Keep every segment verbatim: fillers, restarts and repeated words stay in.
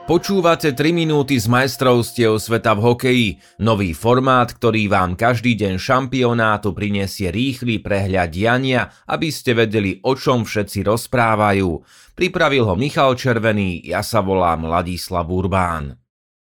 Počúvate tri minúty z majstrovstiev sveta v hokeji, nový formát, ktorý vám každý deň šampionátu prinesie rýchly prehľad diania, aby ste vedeli, o čom všetci rozprávajú. Pripravil ho Michal Červený, ja sa volám Ladislav Urbán.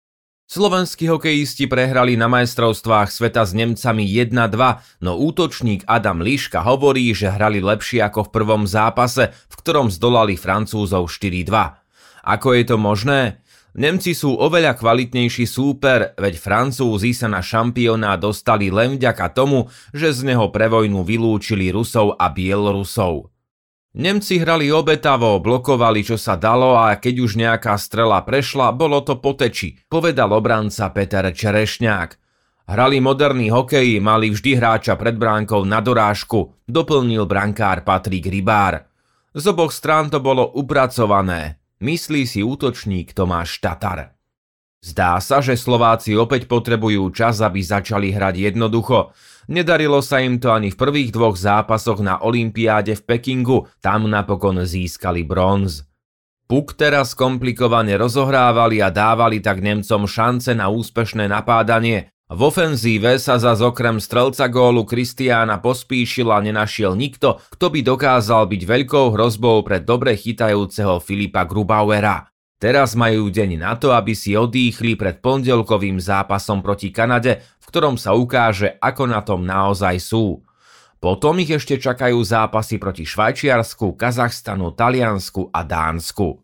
Slovenskí hokejisti prehrali na majstrovstvách sveta s Nemcami jeden dva, no útočník Adam Liška hovorí, že hrali lepšie ako v prvom zápase, v ktorom zdolali Francúzov štyri dva. Ako je to možné? Nemci sú oveľa kvalitnejší súper, veď Francúzi sa na šampionát dostali len vďaka tomu, že z neho pre vojnu vylúčili Rusov a Bielorusov. Nemci hrali obetavo, blokovali čo sa dalo a keď už nejaká strela prešla, bolo to po teči, povedal obranca Peter Čerešňák. Hrali moderný hokej, mali vždy hráča pred bránkou na dorážku, doplnil brankár Patrik Rybár. Z oboch strán to bolo upracované. Myslí si útočník Tomáš Tatar. Zdá sa, že Slováci opäť potrebujú čas, aby začali hrať jednoducho. Nedarilo sa im to ani v prvých dvoch zápasoch na olympiáde v Pekingu, tam napokon získali bronz. Puk teraz komplikovane rozohrávali a dávali tak Nemcom šance na úspešné napádanie. V ofenzíve sa zas okrem strelca gólu Kristiána Pospíšila nenašiel nikto, kto by dokázal byť veľkou hrozbou pre dobre chytajúceho Filipa Grubauera. Teraz majú deň na to, aby si odýchli pred pondelkovým zápasom proti Kanade, v ktorom sa ukáže, ako na tom naozaj sú. Potom ich ešte čakajú zápasy proti Švajčiarsku, Kazachstanu, Taliansku a Dánsku.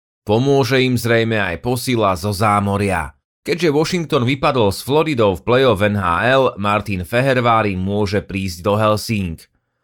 Pomôže im zrejme aj posila zo zámoria. Keďže Washington vypadol s Floridou v play-off en há el, Martin Fehervári môže prísť do Helsing.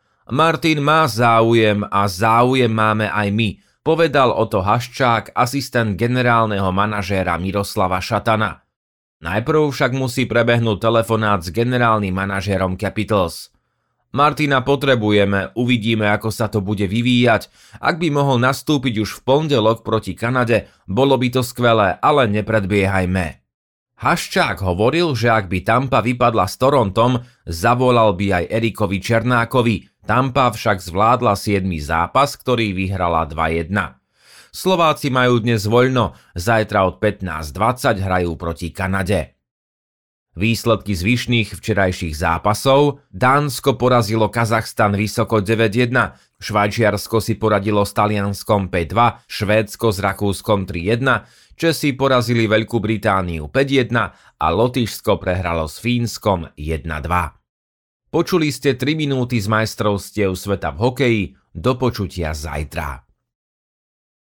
Martin má záujem a záujem máme aj my, povedal Oto Haščák, asistent generálneho manažéra Miroslava Šatana. Najprv však musí prebehnúť telefonát s generálnym manažérom Capitals. Martina potrebujeme, uvidíme, ako sa to bude vyvíjať. Ak by mohol nastúpiť už v pondelok proti Kanade, bolo by to skvelé, ale nepredbiehajme. Haščák hovoril, že ak by Tampa vypadla s Torontom, zavolal by aj Erikovi Černákovi. Tampa však zvládla siedmy zápas, ktorý vyhrala dva jedna. Slováci majú dnes voľno, zajtra od pätnásť dvadsať hrajú proti Kanade. Výsledky zvyšných včerajších zápasov: Dánsko porazilo Kazachstan vysoko deväť jedna, Švajčiarsko si poradilo s Talianskom päť dva, Švédsko s Rakúskom tri jedna, Česi porazili Veľkú Britániu päť jedna a Lotyšsko prehralo s Fínskom jeden dva. Počuli ste tri minúty z majstrovstiev sveta v hokeji, do počutia zajtra.